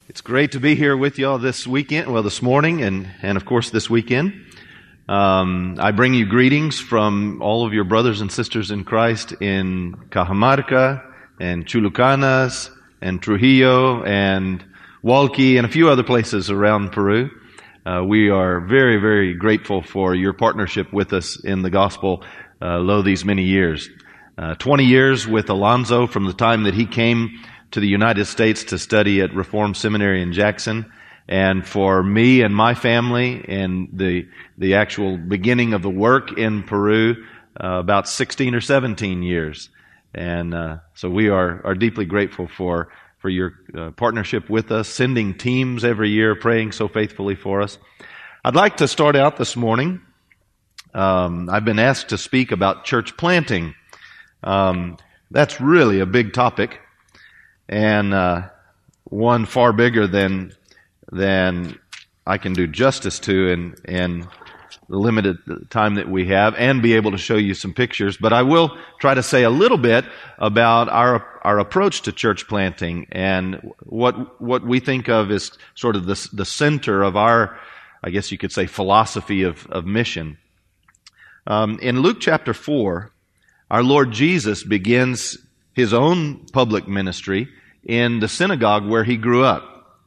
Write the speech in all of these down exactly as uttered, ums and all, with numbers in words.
It's great to be here with y'all this weekend, well, this morning, and, and of course this weekend. Um, I bring you greetings from all of your brothers and sisters in Christ in Cajamarca and Chulucanas and Trujillo and Hualqui and a few other places around Peru. Uh, we are very, very grateful for your partnership with us in the gospel, uh, lo these many years. Uh, twenty years with Alonzo from the time that he came to the United States to study at Reformed Seminary in Jackson, and for me and my family and the the actual beginning of the work in Peru, uh, about sixteen or seventeen years. And uh, so we are, are deeply grateful for, for your uh, partnership with us, sending teams every year, praying so faithfully for us. I'd like to start out this morning. Um, I've been asked to speak about church planting. Um, that's really a big topic. And uh, one far bigger than than I can do justice to in, in the limited time that we have, and be able to show you some pictures. But I will try to say a little bit about our our approach to church planting and what what we think of as sort of the the center of our, I guess you could say, philosophy of of mission. Um, in Luke chapter four, our Lord Jesus begins His own public ministry in the synagogue where He grew up.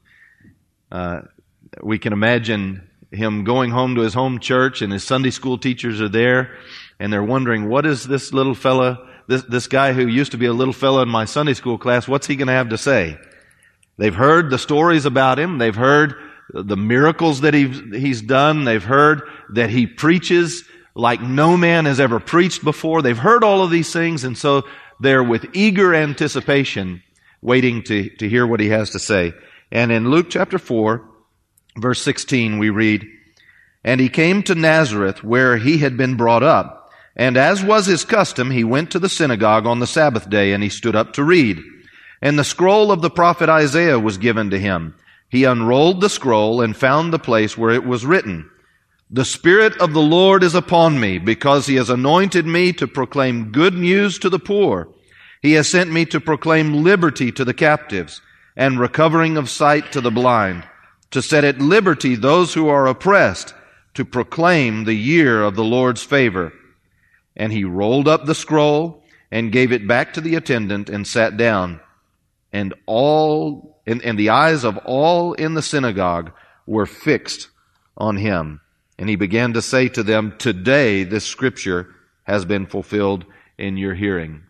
Uh, we can imagine Him going home to His home church, and His Sunday school teachers are there, and they're wondering, what is this little fella, this, this guy who used to be a little fella in my Sunday school class, what's he going to have to say? They've heard the stories about Him. They've heard the miracles that he's, he's done. They've heard that He preaches like no man has ever preached before. They've heard all of these things, and so they're with eager anticipation waiting to, to hear what He has to say. And in Luke chapter four, verse sixteen, we read, "And He came to Nazareth, where He had been brought up. And as was His custom, He went to the synagogue on the Sabbath day, and He stood up to read. And the scroll of the prophet Isaiah was given to Him. He unrolled the scroll and found the place where it was written, 'The Spirit of the Lord is upon me, because He has anointed me to proclaim good news to the poor. He has sent me to proclaim liberty to the captives and recovering of sight to the blind, to set at liberty those who are oppressed, to proclaim the year of the Lord's favor.' And He rolled up the scroll and gave it back to the attendant and sat down. And all, and, and the eyes of all in the synagogue were fixed on Him. And He began to say to them, 'Today this scripture has been fulfilled in your hearing.'"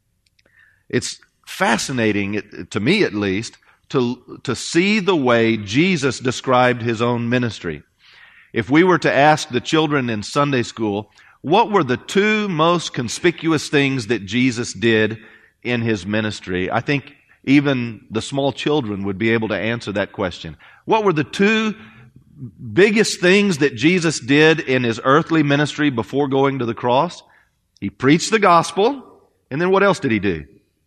It's fascinating, to me at least, to, to see the way Jesus described His own ministry. If we were to ask the children in Sunday school, what were the two most conspicuous things that Jesus did in His ministry, I think even the small children would be able to answer that question. What were the two biggest things that Jesus did in His earthly ministry before going to the cross? He preached the gospel, and then what else did He do?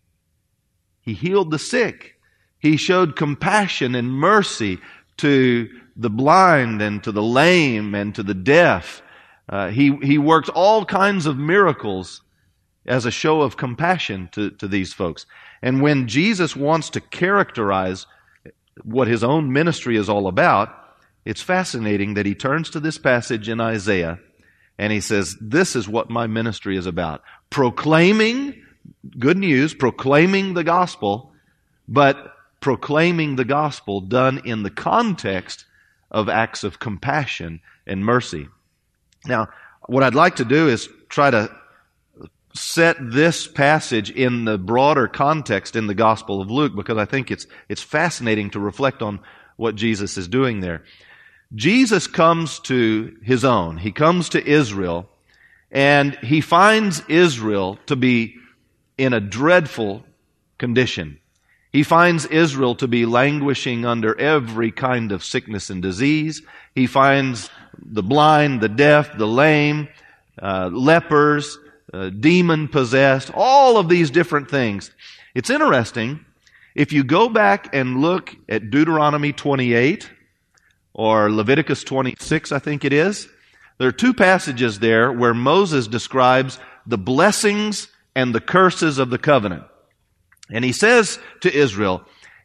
He healed the sick. He showed compassion and mercy to the blind and to the lame and to the deaf. Uh, he, he worked all kinds of miracles as a show of compassion to, to these folks. And when Jesus wants to characterize what His own ministry is all about, it's fascinating that He turns to this passage in Isaiah and He says, "This is what my ministry is about. Proclaiming good news, proclaiming the gospel, but proclaiming the gospel done in the context of acts of compassion and mercy." Now, what I'd like to do is try to set this passage in the broader context in the Gospel of Luke, because I think it's it's fascinating to reflect on what Jesus is doing there. Jesus comes to His own. He comes to Israel, and He finds Israel to be in a dreadful condition. He finds Israel to be languishing under every kind of sickness and disease. He finds the blind, the deaf, the lame, uh, lepers, uh, demon-possessed, all of these different things. It's interesting, if you go back and look at Deuteronomy twenty-eight, or Leviticus twenty-six, I think it is, there are two passages there where Moses describes the blessings and the curses of the covenant. And he says to Israel,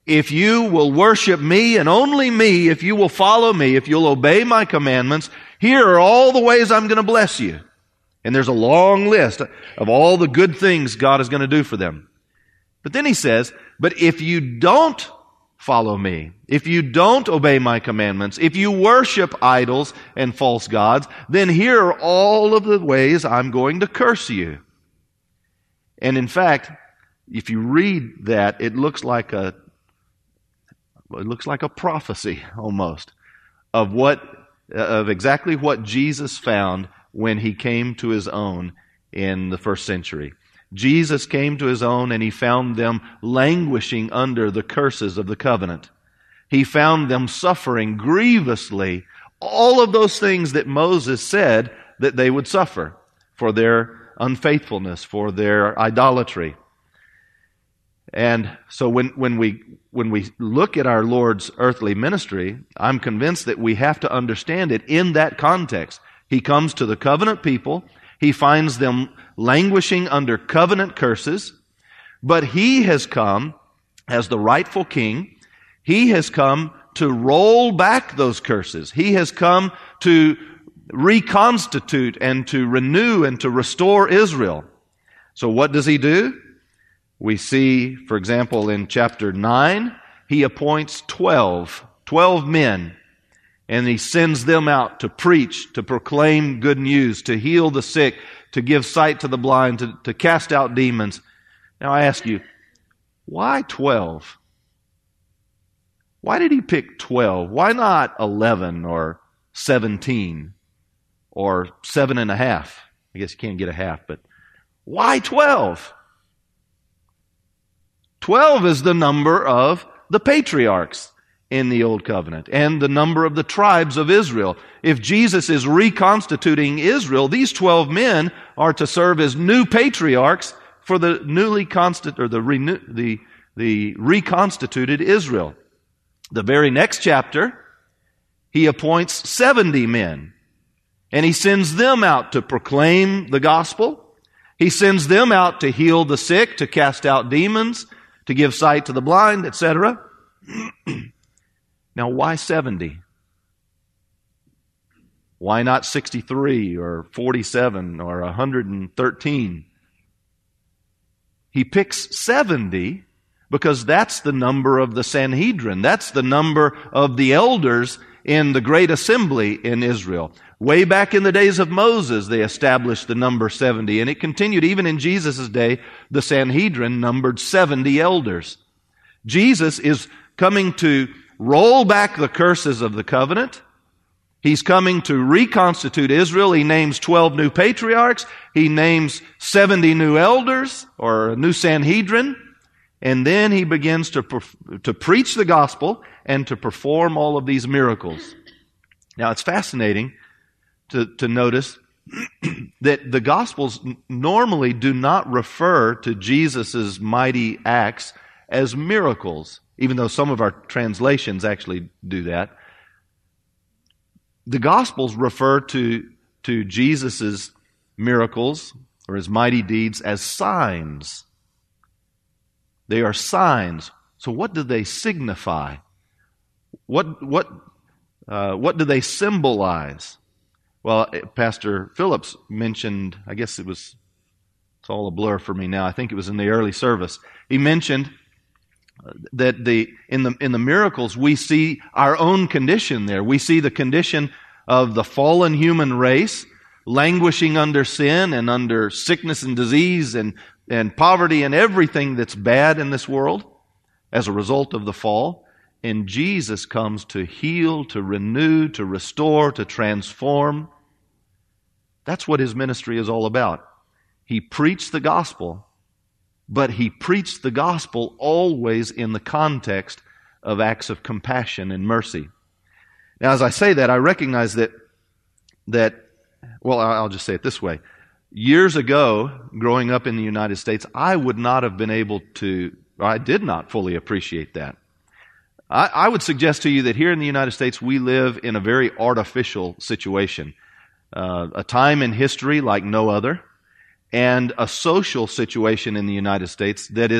If you will worship me and only me, if you will follow me, if you'll obey my commandments, here are all the ways I'm going to bless you. And there's a long list of all the good things God is going to do for them. But then he says, but if you don't follow me, if you don't obey my commandments, if you worship idols and false gods, then here are all of the ways I'm going to curse you. And in fact, if you read that, it looks like a it looks like a prophecy almost of what of exactly what Jesus found when he came to his own in the first century. Jesus came to his own and he found them languishing under the curses of the covenant. He found them suffering grievously all of those things that Moses said that they would suffer for their unfaithfulness, for their idolatry. And so when, when we when we look at our Lord's earthly ministry, I'm convinced that we have to understand it in that context. He comes to the covenant people. He finds them languishing under covenant curses. But He has come as the rightful king. He has come to roll back those curses. He has come to reconstitute and to renew and to restore Israel. So what does He do? We see, for example, in chapter nine, He appoints twelve, twelve men, and He sends them out to preach, to proclaim good news, to heal the sick, to give sight to the blind, to, to cast out demons. Now I ask you, why twelve? Why did He pick twelve? Why not eleven or seventeen or seven and a half? I guess you can't get a half, but why twelve? Twelve is the number of the patriarchs in the Old Covenant and the number of the tribes of Israel. If Jesus is reconstituting Israel, these twelve men are to serve as new patriarchs for the newly constant or the renew, the the reconstituted Israel. The very next chapter, He appoints seventy men, and He sends them out to proclaim the gospel. He sends them out to heal the sick, to cast out demons, to give sight to the blind, et cetera. Now, why seventy? Why not sixty-three or forty-seven or one hundred thirteen? He picks seventy because that's the number of the Sanhedrin. That's the number of the elders in the great assembly in Israel. Way back in the days of Moses, they established the number seventy, and it continued even in Jesus' day. The Sanhedrin numbered seventy elders. Jesus is coming to roll back the curses of the covenant. He's coming to reconstitute Israel. He names twelve new patriarchs. He names seventy new elders, or a new Sanhedrin. And then He begins to, to preach the gospel and to perform all of these miracles. Now, it's fascinating to, to notice that the Gospels normally do not refer to Jesus' mighty acts as miracles, even though some of our translations actually do that. The Gospels refer to, to Jesus' miracles or His mighty deeds as signs. They are signs. So what do they signify? What, what, uh, what do they symbolize? Well, Pastor Phillips mentioned, I guess it was, it's all a blur for me now. I think it was in the early service. He mentioned that the in the in the miracles we see our own condition there. We see the condition of the fallen human race languishing under sin and under sickness and disease and, and poverty and everything that's bad in this world as a result of the fall. And Jesus comes to heal, to renew, to restore, to transform. That's what His ministry is all about. He preached the gospel, but He preached the gospel always in the context of acts of compassion and mercy. Now, as I say that, I recognize that, that well, I'll just say it this way. Years ago, growing up in the United States, I would not have been able to, or I did not fully appreciate that. I, I would suggest to you that here in the United States, we live in a very artificial situation. Uh, a time in history like no other, and a social situation in the United States that is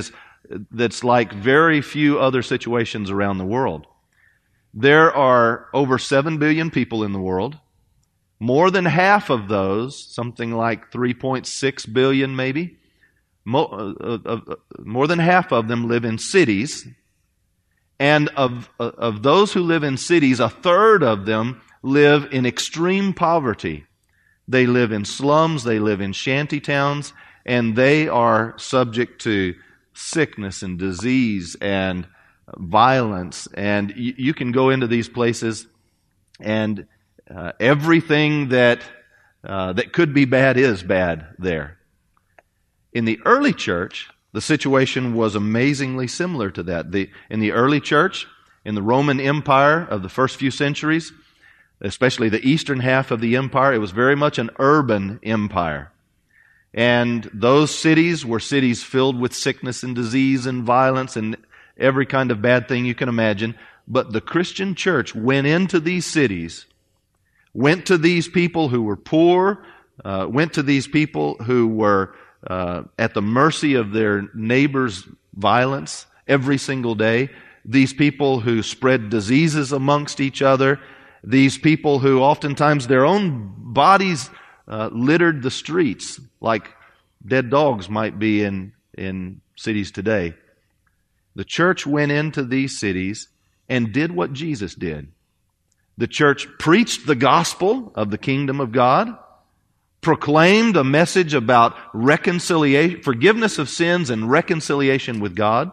that's like very few other situations around the world. There are over seven billion people in the world. More than half of those, something like three point six billion maybe, more, uh, uh, more than half of them live in cities. And of, uh, of those who live in cities, a third of them live in extreme poverty. They live in slums, they live in shanty towns, and they are subject to sickness and disease and violence. And you, you can go into these places and uh, everything that uh, that could be bad is bad there. In the early church, the situation was amazingly similar to that. The, in the early church, in the Roman Empire of the first few centuries, especially the eastern half of the empire, it was very much an urban empire. And those cities were cities filled with sickness and disease and violence and every kind of bad thing you can imagine. But the Christian church went into these cities, went to these people who were poor, uh, went to these people who were uh, at the mercy of their neighbors' violence every single day, these people who spread diseases amongst each other, these people who oftentimes their own bodies uh, littered the streets like dead dogs might be in, in cities today. The church went into these cities and did what Jesus did. The church preached the gospel of the kingdom of God, proclaimed a message about reconciliation, forgiveness of sins and reconciliation with God,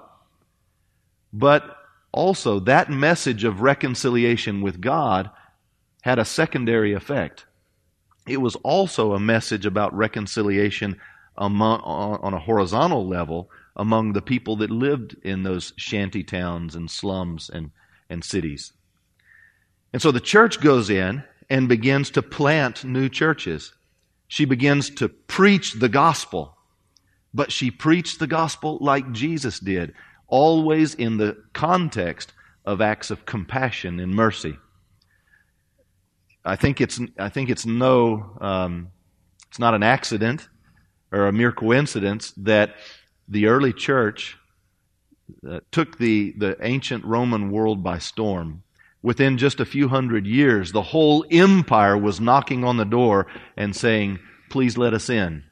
but also that message of reconciliation with God had a secondary effect. It was also a message about reconciliation among, on a horizontal level among the people that lived in those shanty towns and slums and, and cities. And so the church goes in and begins to plant new churches. She begins to preach the gospel, but she preached the gospel like Jesus did, always in the context of acts of compassion and mercy. I think it's I think it's no um, it's not an accident or a mere coincidence that the early church uh, took the the ancient Roman world by storm. Within just a few hundred years, the whole empire was knocking on the door and saying, "Please let us in."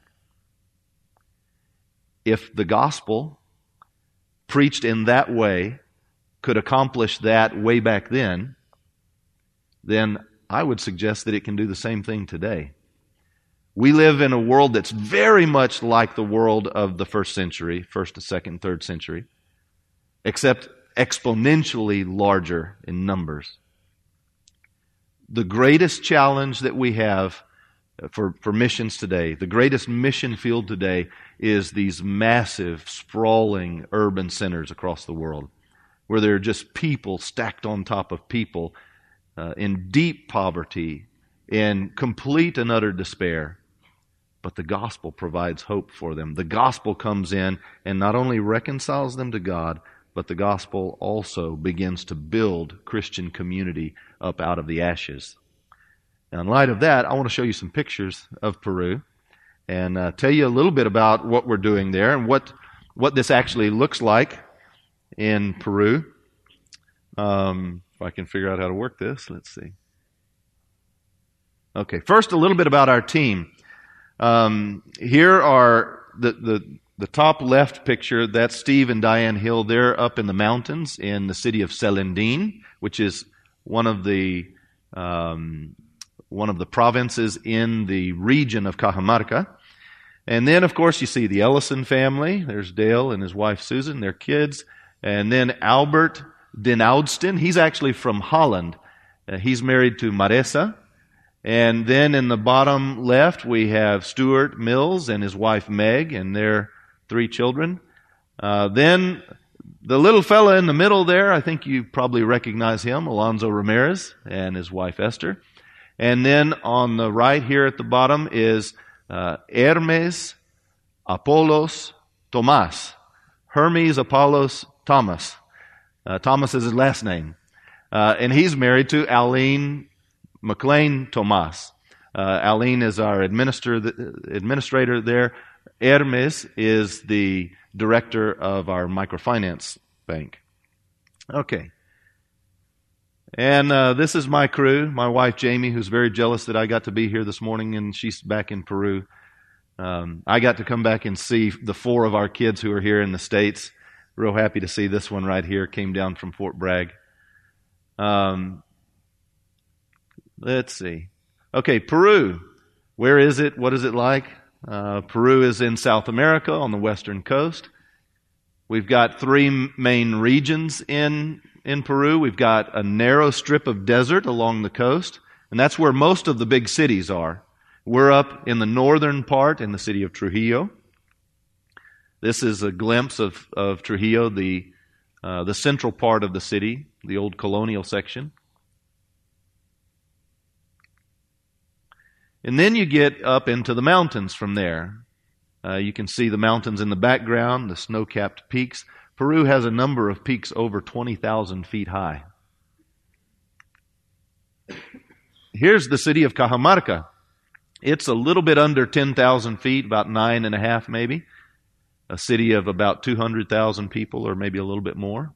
If the gospel preached in that way could accomplish that way back then, then I would suggest that it can do the same thing today. We live in a world that's very much like the world of the first century, first, second, third century, except exponentially larger in numbers. The greatest challenge that we have for, for missions today, the greatest mission field today, is these massive, sprawling urban centers across the world, where there are just people stacked on top of people uh, in deep poverty, in complete and utter despair. But the gospel provides hope for them. The gospel comes in and not only reconciles them to God, but the gospel also begins to build Christian community up out of the ashes. Now, in light of that, I want to show you some pictures of Peru and uh, tell you a little bit about what we're doing there and what what this actually looks like in Peru. Um, if I can figure out how to work this, let's see. Okay, first a little bit about our team. Um, here are the, the the top left picture. That's Steve and Diane Hill. They're up in the mountains in the city of Celendín, which is one of the um, one of the provinces in the region of Cajamarca. And then, of course, you see the Ellison family. There's Dale and his wife Susan, their kids. And then Albert den Oudsten. He's actually from Holland. Uh, he's married to Marisa. And then in the bottom left, we have Stuart Mills and his wife Meg and their three children. Uh, then the little fella in the middle there, I think you probably recognize him, Alonso Ramirez and his wife Esther. And then on the right here at the bottom is uh, Hermes Apollos Tomas. Hermes Apollos Thomas. Uh, Thomas is his last name. Uh, and he's married to Aline McLean Tomas. Uh, Aline is our administrator, administrator there. Hermes is the director of our microfinance bank. Okay. And uh, this is my crew, my wife Jamie, who's very jealous that I got to be here this morning, and she's back in Peru. Um, I got to come back and see the four of our kids who are here in the States. Real happy to see this one right here, came down from Fort Bragg. Um, let's see. Okay, Peru. Where is it? What is it like? Uh, Peru is in South America on the western coast. We've got three main regions in, in Peru. We've got a narrow strip of desert along the coast, and that's where most of the big cities are. We're up in the northern part in the city of Trujillo. This is a glimpse of, of Trujillo, the, uh, the central part of the city, the old colonial section. And then you get up into the mountains from there. Uh, you can see the mountains in the background, the snow-capped peaks. Peru has a number of peaks over twenty thousand feet high. Here's the city of Cajamarca. It's a little bit under ten thousand feet, about nine and a half maybe. A city of about two hundred thousand people, or maybe a little bit more.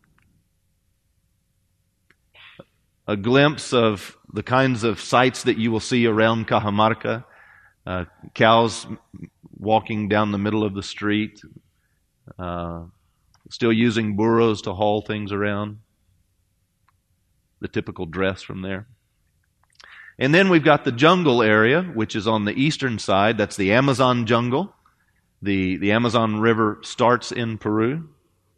A glimpse of the kinds of sights that you will see around Cajamarca. Uh, cows walking down the middle of the street. Uh, still using burros to haul things around. The typical dress from there. And then we've got the jungle area, which is on the eastern side. That's the Amazon jungle. The, the Amazon River starts in Peru.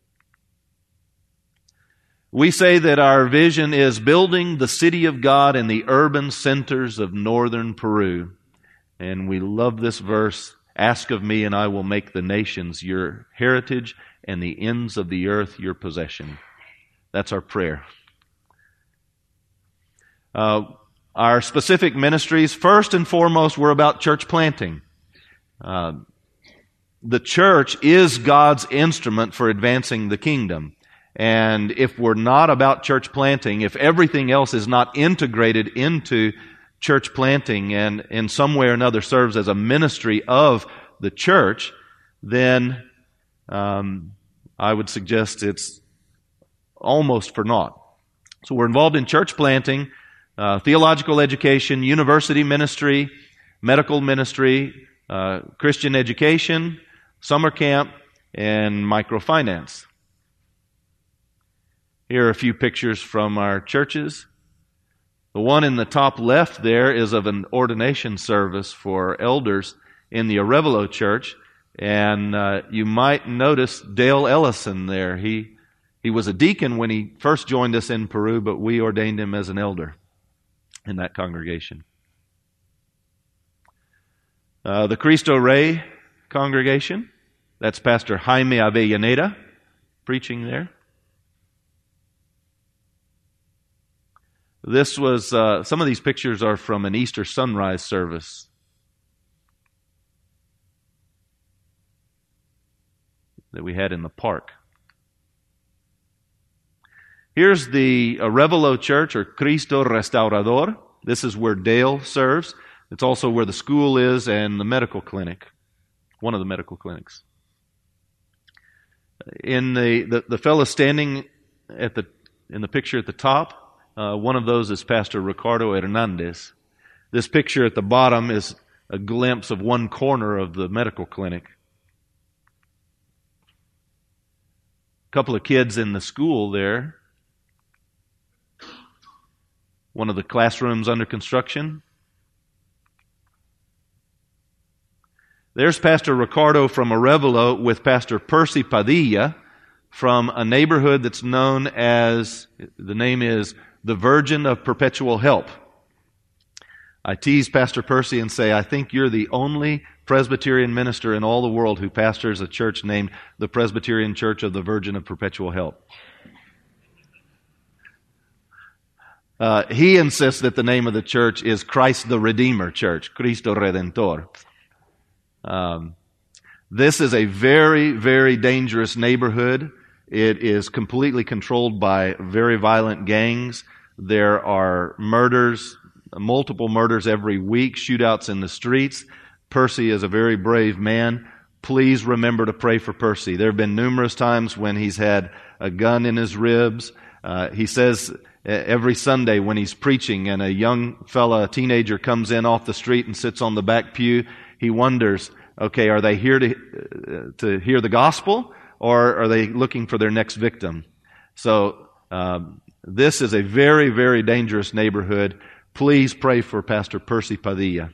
We say that our vision is building the city of God in the urban centers of northern Peru. And we love this verse, ask of me and I will make the nations your heritage and the ends of the earth your possession. That's our prayer. Uh, Our specific ministries, first and foremost, were about church planting. Uh, the church is God's instrument for advancing the kingdom. And if we're not about church planting, if everything else is not integrated into church planting and in some way or another serves as a ministry of the church, then um, I would suggest it's almost for naught. So we're involved in church planting, Uh, theological education, university ministry, medical ministry, uh, Christian education, summer camp, and microfinance. Here are a few pictures from our churches. The one in the top left there is of an ordination service for elders in the Arevalo Church, and uh, you might notice Dale Ellison there. He, he was a deacon when he first joined us in Peru, but we ordained him as an elder in that congregation. Uh, the Cristo Rey congregation, that's Pastor Jaime Avellaneda preaching there. This was, uh, some of these pictures are from an Easter sunrise service that we had in the park. Here's the Arevalo Church, or Cristo Restaurador. This is where Dale serves. It's also where the school is and the medical clinic, one of the medical clinics. In the, the, the fellow standing at the in the picture at the top, uh, one of those is Pastor Ricardo Hernandez. This picture at the bottom is a glimpse of one corner of the medical clinic. A couple of kids in the school there. One of the classrooms under construction. There's Pastor Ricardo from Arevalo with Pastor Percy Padilla from a neighborhood that's known as, the name is the Virgin of Perpetual Help. I tease Pastor Percy and say, I think you're the only Presbyterian minister in all the world who pastors a church named the Presbyterian Church of the Virgin of Perpetual Help. Uh, he insists that the name of the church is Christ the Redeemer Church, Cristo Redentor. Um, this is a very, very dangerous neighborhood. It is completely controlled by very violent gangs. There are murders, multiple murders every week, shootouts in the streets. Percy is a very brave man, please remember to pray for Percy. There have been numerous times when he's had a gun in his ribs. Uh, he says every Sunday when he's preaching and a young fella, a teenager, comes in off the street and sits on the back pew, he wonders, okay, are they here to, uh, to hear the gospel, or are they looking for their next victim? So um, this is a very, very dangerous neighborhood. Please pray for Pastor Percy Padilla.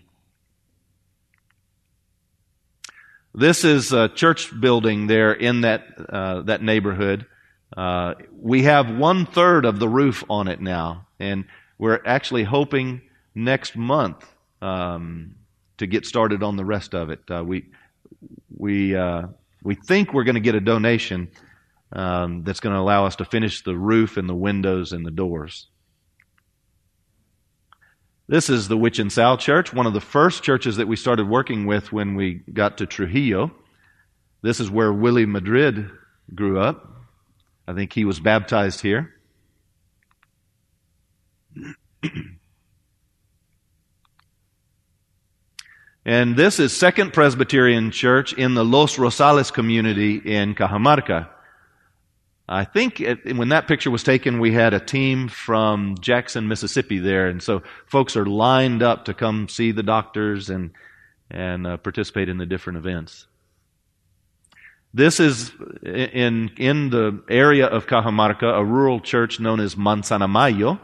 This is a church building there in that uh, that neighborhood. Uh, we have one third of the roof on it now, and we're actually hoping next month um, to get started on the rest of it. Uh, we we uh, we think we're going to get a donation um, that's going to allow us to finish the roof and the windows and the doors. This is the Witch and Sal Church, one of the first churches that we started working with when we got to Trujillo. This is where Willie Madrid grew up. I think he was baptized here. And this is Second Presbyterian Church in the Los Rosales community in Cajamarca. I think it, when that picture was taken, we had a team from Jackson, Mississippi there, and so folks are lined up to come see the doctors and and uh, participate in the different events. This is in in the area of Cajamarca, a rural church known as Manzanamayo.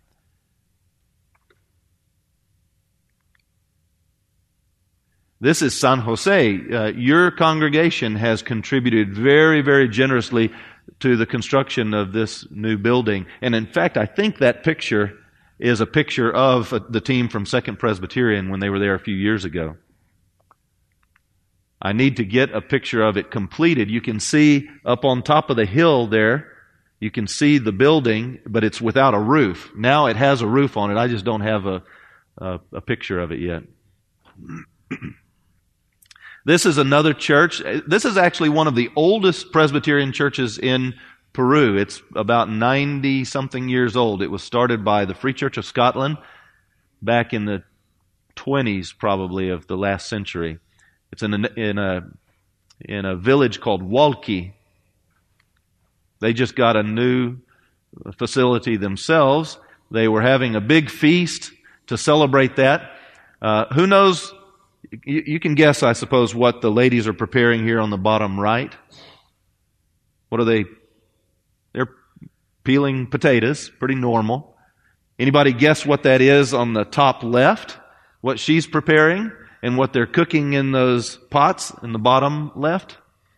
This is San Jose. Uh, your congregation has contributed very, very generously to the construction of this new building. And in fact, I think that picture is a picture of the team from Second Presbyterian when they were there a few years ago. I need to get a picture of it completed. You can see up on top of the hill there, you can see the building, but it's without a roof. Now it has a roof on it. I just don't have a, a, a picture of it yet. This is another church. This is actually one of the oldest Presbyterian churches in Peru. It's about ninety-something years old. It was started by the Free Church of Scotland back in the twenties, probably, of the last century. It's in a, in a, in a village called Walki. They just got a new facility themselves. They were having a big feast to celebrate that. Uh, who knows... You, you can guess, I suppose, what the ladies are preparing here on the bottom right. What are they? They're peeling potatoes, pretty normal. Anybody guess what that is on the top left? What she's preparing and what they're cooking in those pots in the bottom left?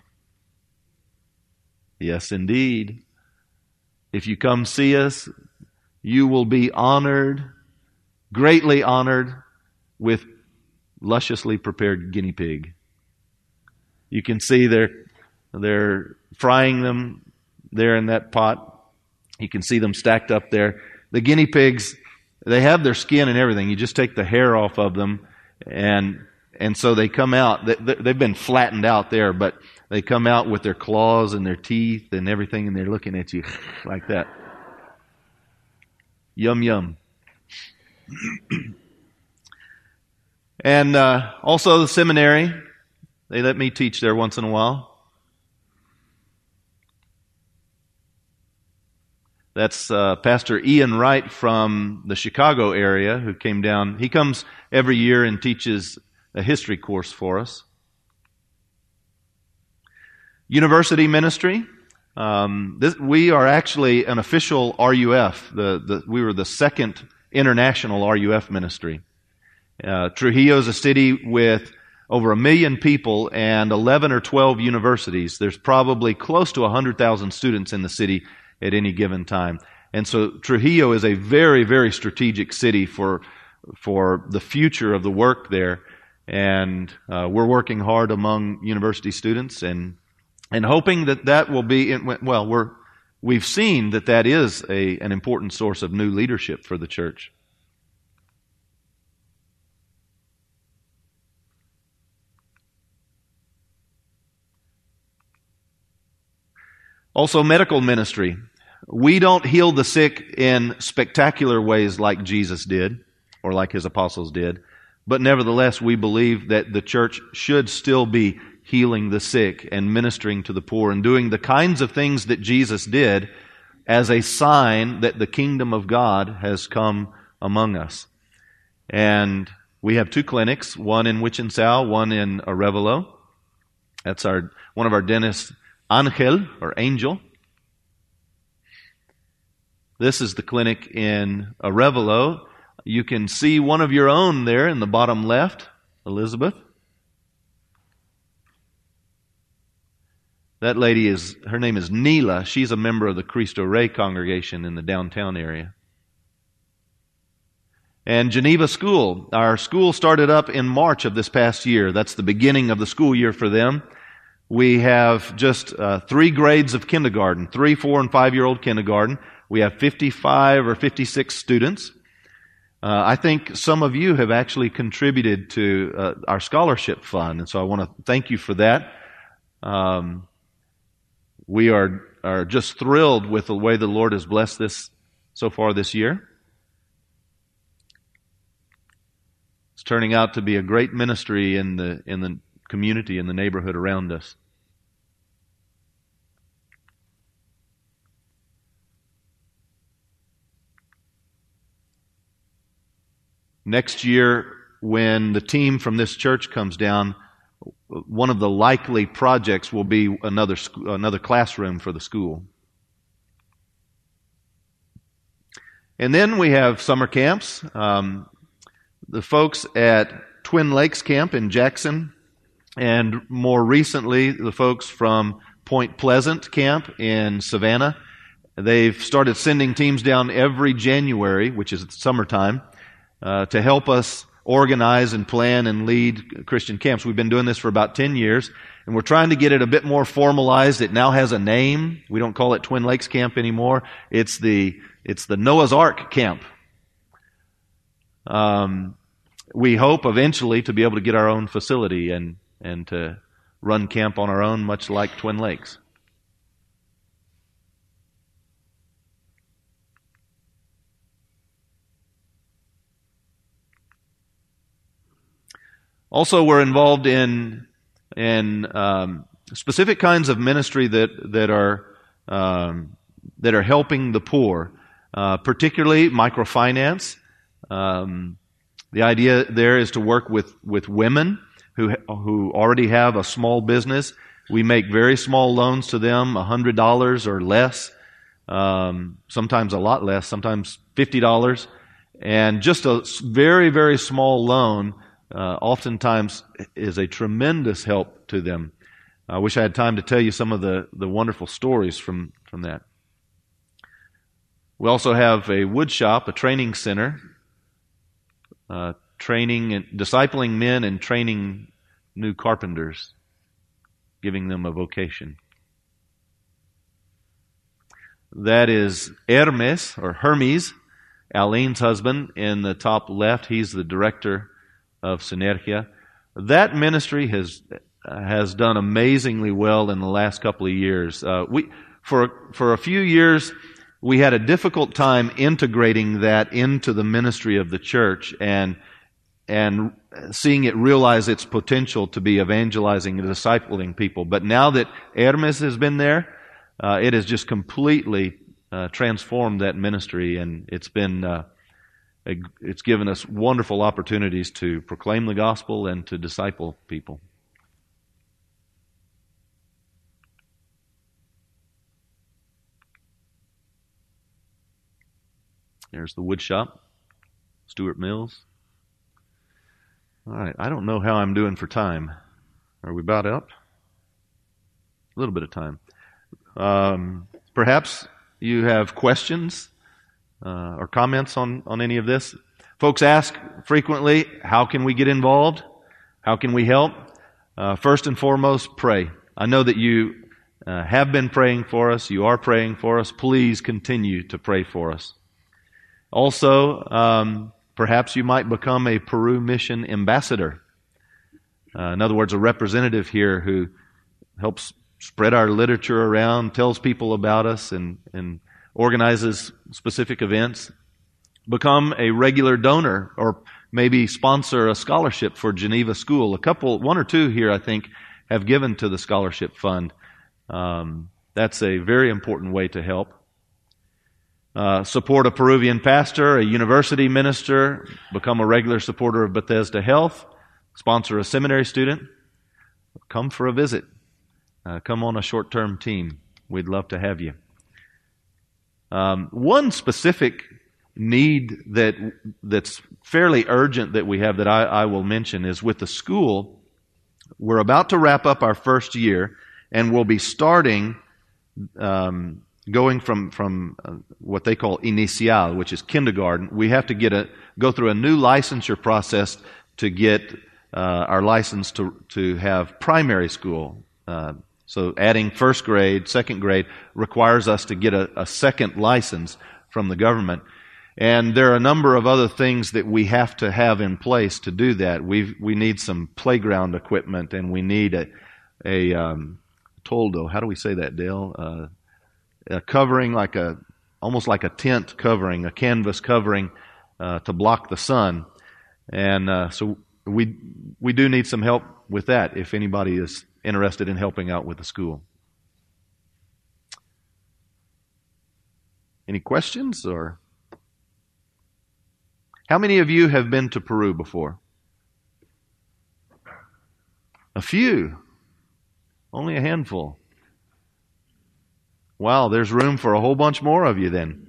Yes, indeed. If you come see us, you will be honored, greatly honored, with lusciously prepared guinea pig. You can see they're they're frying them there in that pot. You can see them stacked up there. The guinea pigs, they have their skin and everything. You just take the hair off of them, and and so they come out. They, they've been flattened out there, but they come out with their claws and their teeth and everything, and they're looking at you like that. Yum yum. And uh, also the seminary, they let me teach there once in a while. That's uh, Pastor Ian Wright from the Chicago area who came down. He comes every year and teaches a history course for us. University ministry. Um, this, we are actually an official R U F. The, the, we were the second international R U F ministry. Uh, Trujillo is a city with over a million people and eleven or twelve universities. There's probably close to one hundred thousand students in the city at any given time. And so Trujillo is a very, very strategic city for for the future of the work there. And uh, we're working hard among university students and and hoping that that will be, in, well, we're, we've seen that that is a, an important source of new leadership for the church. Also, medical ministry. We don't heal the sick in spectacular ways like Jesus did, or like His apostles did, but nevertheless, we believe that the church should still be healing the sick and ministering to the poor and doing the kinds of things that Jesus did as a sign that the kingdom of God has come among us. And we have two clinics, one in Wichensau, one in Arevalo. That's our one of our dentists, Angel, or Angel. This is the clinic in Arevalo. You can see one of your own there in the bottom left, Elizabeth. That lady is, her name is Neela. She's a member of the Cristo Rey congregation in the downtown area. And Geneva School. Our school started up in March of this past year. That's the beginning of the school year for them. We have just uh, three grades of kindergarten, three, four, and five-year-old kindergarten. We have fifty-five or fifty-six students. Uh, I think some of you have actually contributed to uh, our scholarship fund, and so I want to thank you for that. Um, we are are just thrilled with the way the Lord has blessed this so far this year. It's turning out to be a great ministry in the in the community, in the neighborhood around us. Next year, when the team from this church comes down, one of the likely projects will be another sc- another classroom for the school. And then we have summer camps. Um, the folks at Twin Lakes Camp in Jackson, and more recently, the folks from Point Pleasant Camp in Savannah, they've started sending teams down every January, which is summertime, uh, to help us organize and plan and lead Christian camps. We've been doing this for about ten years, and we're trying to get it a bit more formalized. It now has a name. We don't call it Twin Lakes Camp anymore. It's the it's the Noah's Ark Camp. Um, we hope eventually to be able to get our own facility and and to run camp on our own, much like Twin Lakes. Also, we're involved in in um, specific kinds of ministry that that are um, that are helping the poor, uh, particularly microfinance. Um, the idea there is to work with with women who who already have a small business. We make very small loans to them, a hundred dollars or less, um, sometimes a lot less, sometimes fifty dollars, and just a very very small loan. Uh, oftentimes is a tremendous help to them. I wish I had time to tell you some of the, the wonderful stories from, from that. We also have a wood shop, a training center, uh, training and discipling men and training new carpenters, giving them a vocation. That is Hermes, or Hermes, Aline's husband, in the top left. He's the director of Synergia. That ministry has has done amazingly well in the last couple of years. Uh, we for for a few years we had a difficult time integrating that into the ministry of the church and and seeing it realize its potential to be evangelizing and discipling people. But now that Hermes has been there, uh, it has just completely uh, transformed that ministry, and it's been. Uh, It's given us wonderful opportunities to proclaim the gospel and to disciple people. There's the wood shop, Stuart Mills. All right, I don't know how I'm doing for time. Are we about up? A little bit of time. Um, perhaps you have questions Uh, or comments on, on any of this. Folks ask frequently, how can we get involved? How can we help? Uh, first and foremost, pray. I know that you uh, have been praying for us. You are praying for us. Please continue to pray for us. Also, um, perhaps you might become a Peru Mission ambassador. Uh, in other words, a representative here who helps spread our literature around, tells people about us, and and organizes specific events. Become a regular donor, or maybe sponsor a scholarship for Geneva School. A couple, one or two here, I think, have given to the scholarship fund. Um, that's a very important way to help. Uh, support a Peruvian pastor, a university minister, become a regular supporter of Bethesda Health, sponsor a seminary student, come for a visit, uh, come on a short-term team. We'd love to have you. Um, one specific need that that's fairly urgent that we have that I, I will mention is with the school. We're about to wrap up our first year, and we'll be starting um, going from from uh, what they call inicial, which is kindergarten. We have to get a go through a new licensure process to get uh, our license to to have primary school. Uh, so adding first grade, second grade requires us to get a, a second license from the government. And there are a number of other things that we have to have in place to do that. We we need some playground equipment, and we need a a um, toldo. How do we say that, Dale? Uh, a covering, like a almost like a tent covering, a canvas covering uh, to block the sun. And uh, so we we do need some help with that. If anybody is interested in helping out with the school. Any questions or? How many of you have been to Peru before? A few. Only a handful. Wow, there's room for a whole bunch more of you then.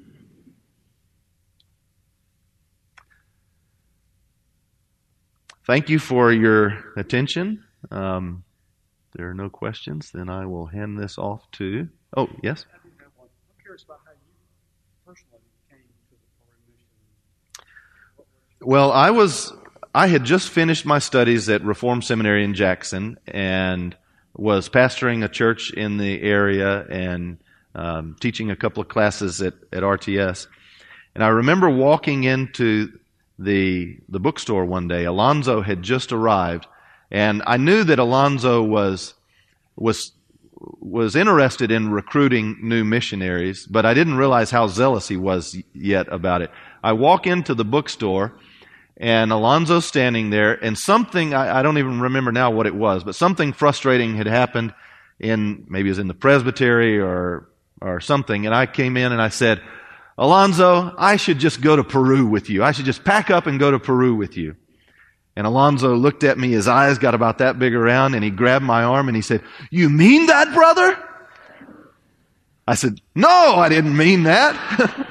Thank you for your attention. Um, if there are no questions, then I will hand this off to... Oh, yes? I do have one. I'm curious about how you personally came to the Peru mission. What was your- Well, I was, I had just finished my studies at Reformed Seminary in Jackson and was pastoring a church in the area and um, teaching a couple of classes at, at R T S. And I remember walking into the the bookstore one day. Alonzo had just arrived, and I knew that Alonzo was was was interested in recruiting new missionaries, but I didn't realize how zealous he was yet about it. I walk into the bookstore, and Alonzo's standing there, and something, I, I don't even remember now what it was, but something frustrating had happened in, maybe it was in the presbytery or or something, and I came in and I said, Alonzo, I should just go to Peru with you. I should just pack up and go to Peru with you. And Alonzo looked at me, his eyes got about that big around, and he grabbed my arm and he said, "You mean that, brother?" I said, "No, I didn't mean that."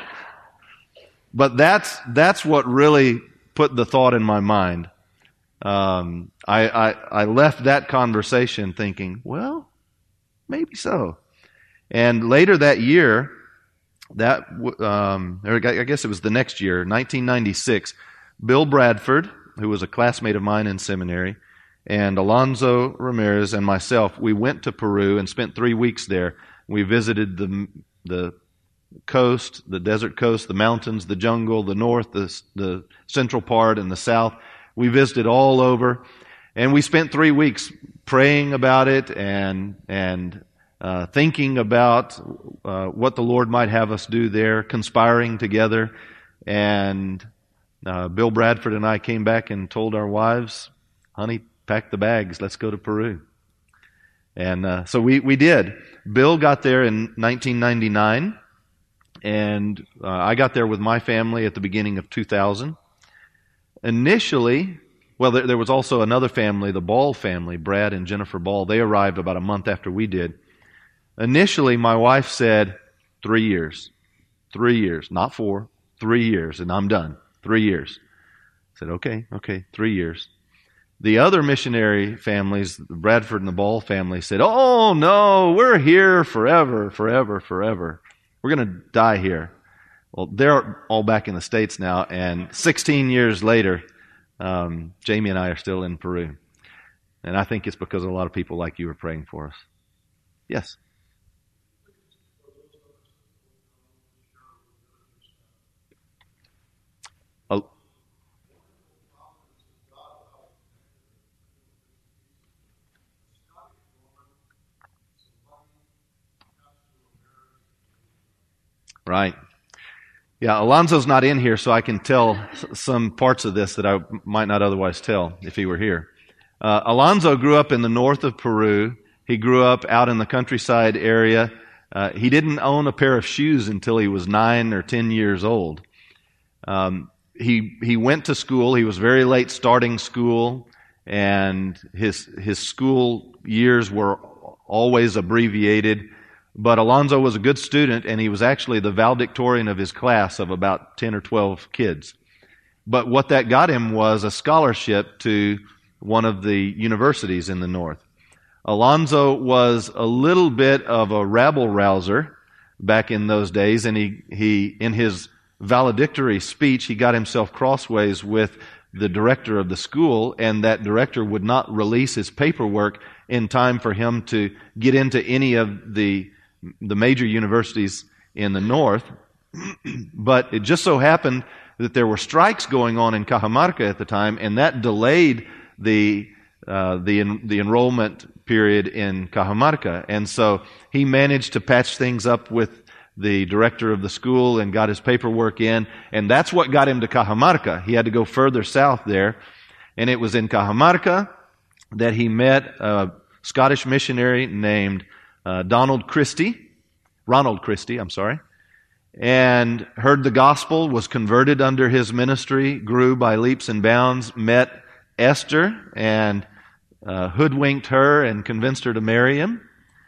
But that's that's what really put the thought in my mind. Um, I, I I left that conversation thinking, well, maybe so. And later that year, that um, or I guess it was the next year, nineteen ninety-six, Bill Bradford, who was a classmate of mine in seminary, and Alonzo Ramirez and myself, we went to Peru and spent three weeks there. We visited the the coast, the desert coast, the mountains, the jungle, the north, the, the central part, and the south. We visited all over, and we spent three weeks praying about it and and uh, thinking about uh, what the Lord might have us do there, conspiring together. And uh, Bill Bradford and I came back and told our wives, "Honey, pack the bags. Let's go to Peru." And uh, so we we did. Bill got there in nineteen ninety-nine. And uh, I got there with my family at the beginning of two thousand. Initially, well, there, there was also another family, the Ball family, Brad and Jennifer Ball. They arrived about a month after we did. Initially, my wife said, three years. Three years. Not four. Three years. And I'm done. Three years. I said, okay, okay, three years. The other missionary families, the Bradford and the Ball family, said, oh, no, we're here forever, forever, forever. We're going to die here. Well, they're all back in the States now, and sixteen years later, um, Jamie and I are still in Peru. And I think it's because a lot of people like you are praying for us. Yes? Oh. Right. Yeah, Alonzo's not in here, so I can tell some parts of this that I might not otherwise tell if he were here. Uh, Alonzo grew up in the north of Peru. He grew up out in the countryside area. Uh, he didn't own a pair of shoes until he was nine or ten years old. Um, he he went to school. He was very late starting school, and his his school years were always abbreviated. But Alonzo was a good student, and he was actually the valedictorian of his class of about ten or twelve kids. But what that got him was a scholarship to one of the universities in the north. Alonzo was a little bit of a rabble-rouser back in those days, and he, he in his valedictory speech, he got himself crossways with the director of the school, and that director would not release his paperwork in time for him to get into any of the, the major universities in the north. But it just so happened that there were strikes going on in Cajamarca at the time, and that delayed the uh, the en- the enrollment period in Cajamarca. And so he managed to patch things up with the director of the school and got his paperwork in, and that's what got him to Cajamarca. He had to go further south there, and it was in Cajamarca that he met a Scottish missionary named uh, Donald Christie, Ronald Christie, I'm sorry, and heard the gospel, was converted under his ministry, grew by leaps and bounds, met Esther and uh, hoodwinked her and convinced her to marry him.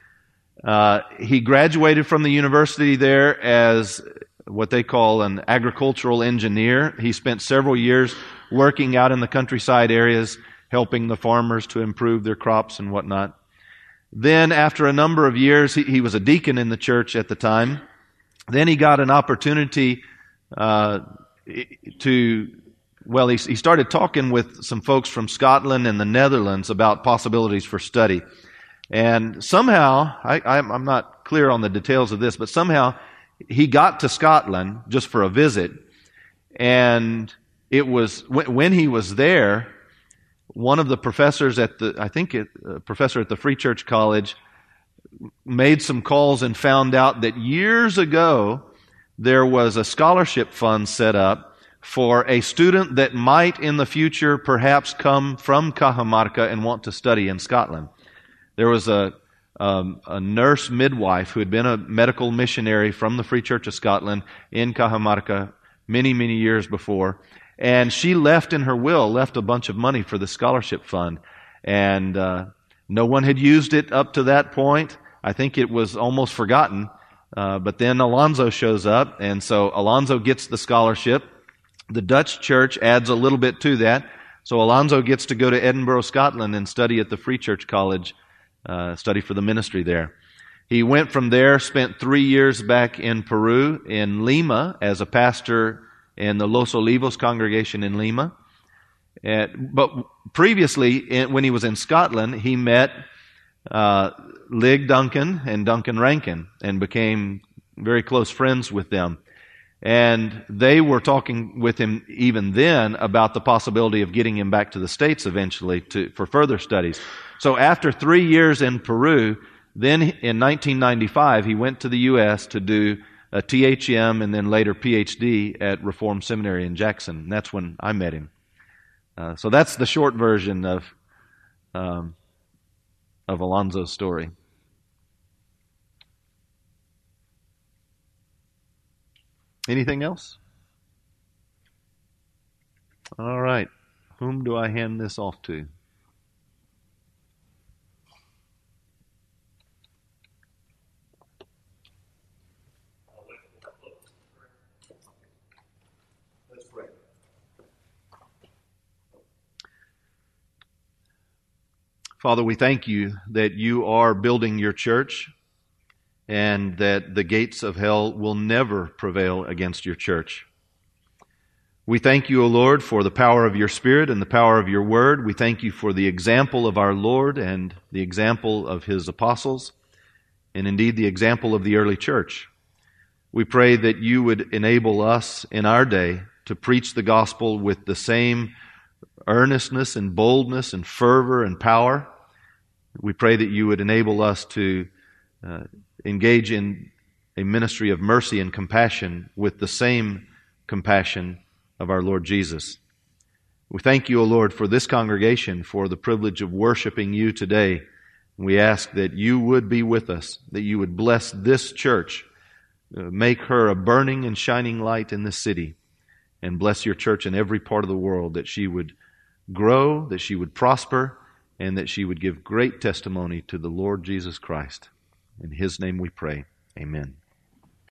Uh, he graduated from the university there as what they call an agricultural engineer. He spent several years working out in the countryside areas, helping the farmers to improve their crops and whatnot. Then, after a number of years, he, he was a deacon in the church at the time. Then he got an opportunity uh, to, well, he, he started talking with some folks from Scotland and the Netherlands about possibilities for study. And somehow, I, I'm not clear on the details of this, but somehow he got to Scotland just for a visit. And it was, when he was there, one of the professors at the, I think it, a professor at the Free Church College made some calls and found out that years ago there was a scholarship fund set up for a student that might in the future perhaps come from Cajamarca and want to study in Scotland. There was a, um, a nurse midwife who had been a medical missionary from the Free Church of Scotland in Cajamarca many, many years before. And she left in her will, left a bunch of money for the scholarship fund. And uh, no one had used it up to that point. I think it was almost forgotten. Uh, but then Alonzo shows up, and so Alonzo gets the scholarship. The Dutch church adds a little bit to that. So Alonzo gets to go to Edinburgh, Scotland, and study at the Free Church College, uh, study for the ministry there. He went from there, spent three years back in Peru, in Lima, as a pastor in the Los Olivos congregation in Lima. And, but previously, in, when he was in Scotland, he met uh, Lig Duncan and Duncan Rankin and became very close friends with them. And they were talking with him even then about the possibility of getting him back to the States eventually to, for further studies. So after three years in Peru, then in nineteen ninety-five, he went to the U S to do a T H M and then later P H D at Reformed Seminary in Jackson. And that's when I met him. Uh, so that's the short version of um, of Alonzo's story. Anything else? All right. Whom do I hand this off to? Father, we thank you that you are building your church and that the gates of hell will never prevail against your church. We thank you, O Lord, for the power of your Spirit and the power of your word. We thank you for the example of our Lord and the example of his apostles, and indeed the example of the early church. We pray that you would enable us in our day to preach the gospel with the same earnestness and boldness and fervor and power. We pray that you would enable us to uh, engage in a ministry of mercy and compassion with the same compassion of our Lord Jesus. We thank you, O Lord, for this congregation, for the privilege of worshiping you today. We ask that you would be with us, that you would bless this church, uh, make her a burning and shining light in this city, and bless your church in every part of the world, that she would grow, that she would prosper, and that she would give great testimony to the Lord Jesus Christ. In His name we pray. Amen.